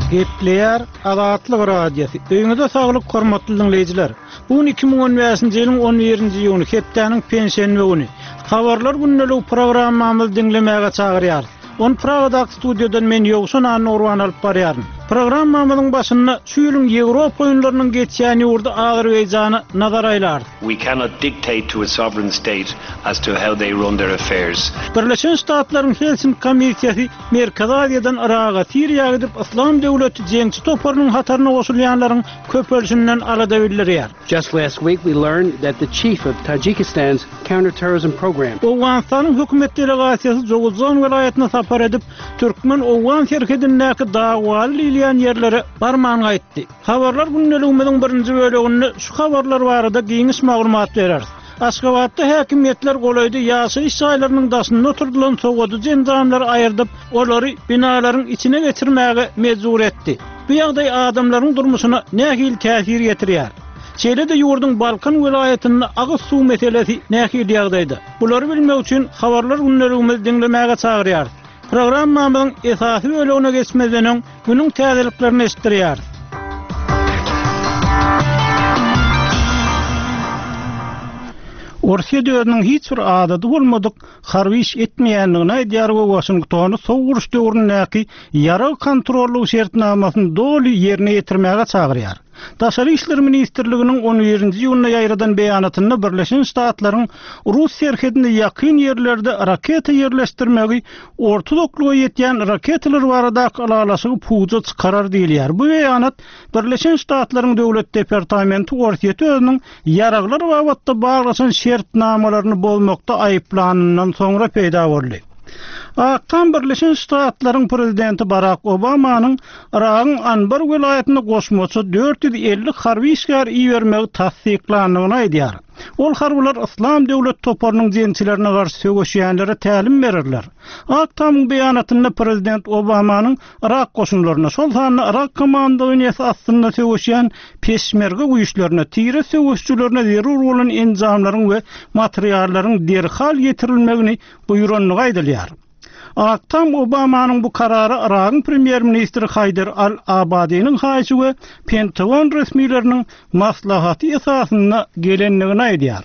Gepleýär Azatlyk radiosu. Öňüňizde saglyk hormatly dinleýijiler. Bu 2015-nji ýylyň 11-nji ýyly hepdeniň pensiýany güni. Habarlar günnelik programmamy dinlemäge çagyrýar. On Pragadak studiodan men Ýogsun Anurwan alyp barýaryn. Programmamyzyň başynda şu ýylyň Ýewropa oýunlarynyň geçýän ýurda Azerbaýjany nazar aýlar. We cannot dictate to a sovereign state as to how they run their affairs. Birleşen Ştatlaryň Helsinki komissiyasy Merkez Aziýadan Iraga, Siriýaga gidip Islam döwleti jeňçi toparynyň hatarına goşulýanlaryň köpölçünden alada bildirýär. Just last week we learned that the chief of Tajikistan's counterterrorism program. Owganstanyň hökümet delegasiýasy Joguzan welaýatyna sapar edip Türkmen Owgan şerhedindäki dagwaly yerlere barmağını aytdy. Habarlar günneligimiziň birinji böleginde şu habarlar barada giňiş maglumat berer. Aşgabatda häkimetler golaydy ýaşy iş saýlarynyň daşynda oturdulan sowady jendarmlar aýyrdyp, olary binalaryň içine geçirmäge mejbur etdi. Bu ýagdaý adamlaryň durmuşyna nähil täsir ýetirýär. Şeýle-de ýurdun Balkan welaýatynda agyz suw meselesi nähil ýagdaýda. Bulary bilmek üçin habarlar günneligimizi dinlemäge çagyrýar. Programmamyzyň esasy bölegine geçmeden günüň täzeliklerini estirýär. Orsiýa döwrüniň hiç bir adaty bolmadyk harby iş etmeýänligine aýdýar we Washingtony sowguruş döwründäki ýara kontrolly şertnamasyny doly ýerine ýetirmäge çagyrýar. Daşary işler ministrliginiň 11-nji ýylyna ýaýradan beýanatynda Birleşen Ştatlaryň Rus şerhedinde ýakyn ýerlerde raketa ýerleşdirmegi ortodokluga ýetýän raketalar baradaky alalasy puja çykarar diýilýär. Bu beýanat Birleşen Ştatlaryň döwlet departamenti Orsiýa özüniň ýaraglar wagtda baglaşan şertnamalaryny bolmakda aýyplanandan soňra peýda boldy. Akşam Birleşen Ştatlaryň prezidenti Barack Obamanyň Iraqyň Anbar welaýatyna goşmasy 450 harby işgär iýermegi tasdiklandygyny aýdýar. Ol harbylar Islam döwlet toparynyň jençilerine garşy söwüşýänlere tälim berirler. Akşamyň beýanatynda prezident Obamanyň Irak goşunlaryna şol sany Irak komandasyny aslynda söwüşýän peşmerge güýçlerine, tire söwüşçülerine zerur bolan enjamlaryň we materiallaryň derhal getirilmegini buýranlygy aýdylýar. Akşam Obamanyň bu karary Irakyň premier ministri Haydar al-Abadiň haýsy we Pentagon resmileriniň maslahaty esasynda gelenligini aýdýar.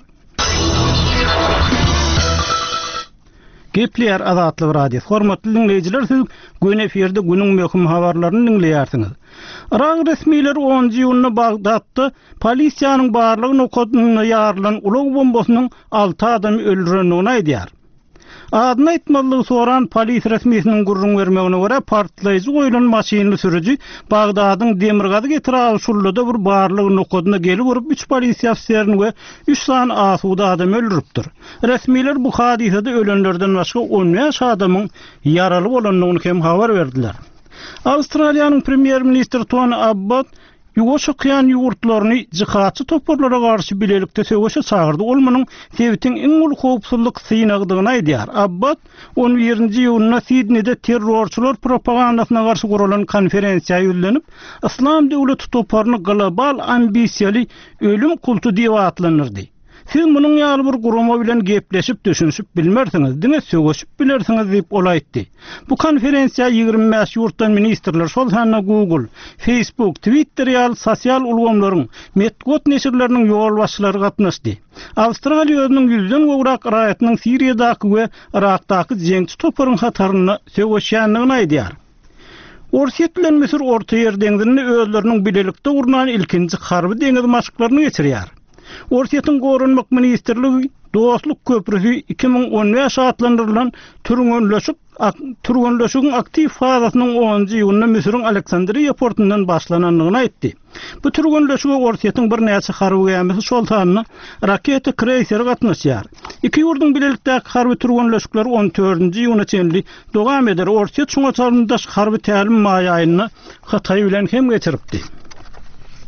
Gepleýär Azatlyk radiosu. Hormatly dinleýijiler, siz gün eferde günüň möhüm habarlaryny dinleýärsiňiz. Irak resmileri 10-njy ýylyny Bagdatda polisiýanyň barlygy nokodyna ýarlan ulag bombasynyň 6 adamy öldürenligini aýdýar. Adyny aýtmalygy soran polis resmiýetiniň gurrun bermegine görä partlaýjy goýulan maşinly sürüji Bagdadyň Demirgazy getirýän şurlada bir barlygy nokodyna gelip urup 3 polisiýa ofisiýerini we 3 san asuda adam öldüripdir. Resmiýetler bu hadisede ölenlerden başga 15 adamyň yaraly bolanlygyny hem habar berdiler. Awstraliýanyň premier ministri Tony Abbott Ýugoşakyan ýurtlaryny jyhatçy toparlara garşy bilelikde söwüşe çagyrdy. Ol munyň sebitiň iň ulu howpsuzlyk synagydygyny aýdýar. Abbott 11-nji ýylyna Sydneyde terrorçular propagandasyna garşy guralan konferensiýa ýüzlenip, Islam döwleti toparyny global ambisiýaly ölüm kultu diýip atlanyrdy. Siz munyň ýaly bir gurama bilen gepleşip düşünşip bilmersiňiz, diňe söwüşip bilersiňiz diýip olaýtdy. Bu konferensiýa 25 ýurtdan ministrler, şol sany Google, Facebook, Twitter ýaly sosial ulgamlaryň, medeniýet neşirleriniň ýol başçylary gatnaşdy. Awstraliýa özüniň 100den gowrak raýatynyň Siriýadaky we Irakdaky jeňçi toparyň hataryna söwüşýänligini aýdýar. Orsiýa bilen Misir Orta Ýer deňizini özleriniň bilelikde urunan ilkinji harby deňiz maşyklaryny geçirýär. Orsiýatyň gorunmak ministrligi Dostluk köprüsü 2015 atlandırılan türgönleşigiň aktiv fazasynyň 10-njy ýylyna Misiriň Aleksandriýa portundan başlananlygyny aýtdy. Bu türgönleşige Orsiýatyň bir näçe harby gemisi şol sanyny raketa kreýseri gatnaşýar. Iki ýurdun bilelikdäki harby türgönleşikleri 14-nji ýylyna çenli dowam eder. Orsiýa şoňa çaryndaş harby tälim maýaýyny Hatay bilen hem geçiripdi.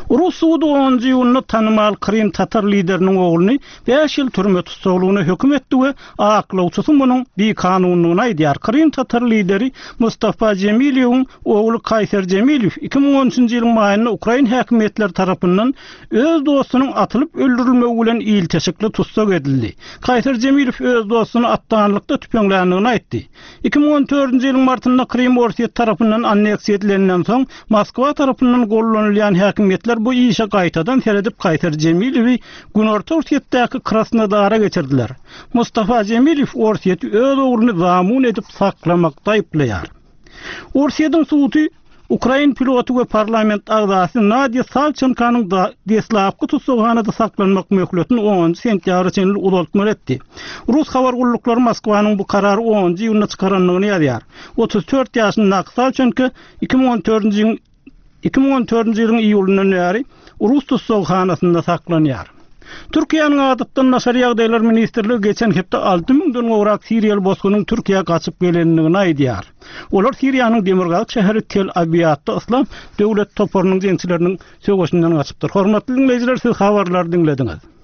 Rus suudu 10-njy ýylyny tanymal Krym tatar lideriniň ogluny 5 ýyl türme tutsagylygyna hökm etdi we aklawçysy munyň bir kanunlygyna aýdýar. Krym tatar lideri Mustafa Cemilowyň ogly Kayser Cemilow 2013-nji ýylyň maýynda Ukraina häkimetleri tarapyndan öz dostunyň atylyp öldürilmegi bilen ýylteşikli tutsak edildi. Kayser Cemilow öz dostuny atdanlykda tüpeňländigini aýtdy. 2014-nji ýylyň martynda Krym Orsiýet tarapyndan anneksiýa edilenden soň Moskwa tarapyndan gollanylýan häkimetler bu işe gaýtadan seredip Kayser Cemilowy Günorta Orsiýetdäki Krasnodara geçirdiler. Mustafa Cemilow Orsiýeti öz ogluny zamun edip saklamakda aýplaýar. Orsiýetiň suwty Ukraina pilotu we parlament agzasy Nadia Savchenkanyň da deslapky tutsaganada saklanmak möhletini 10 sentýabr üçin uzatma etdi. Rus habar gullukları Moskwanyň bu karary 10-njy ýylyna çykaranlygyny ýazýar. 34 ýaşyndaky Savchenko 2014-nji ýylyň iýulundan bäri Rus tutsaganasynda saklanýar. Türkiýanyň adatdan naşar ýagdaýlar ministrligi geçen hepde 6000-den gowrak Siriýaly bosqunyň Türkiýe gaçyp gelenligini aýdýar. Olar Siriýanyň Demirgazyk şäheri Tel Abyadda Islam döwlet toparynyň jeňçileriniň söwüşinden gaçypdyr. Hormatly dinleýijiler, siz habarlary dinlediňiz.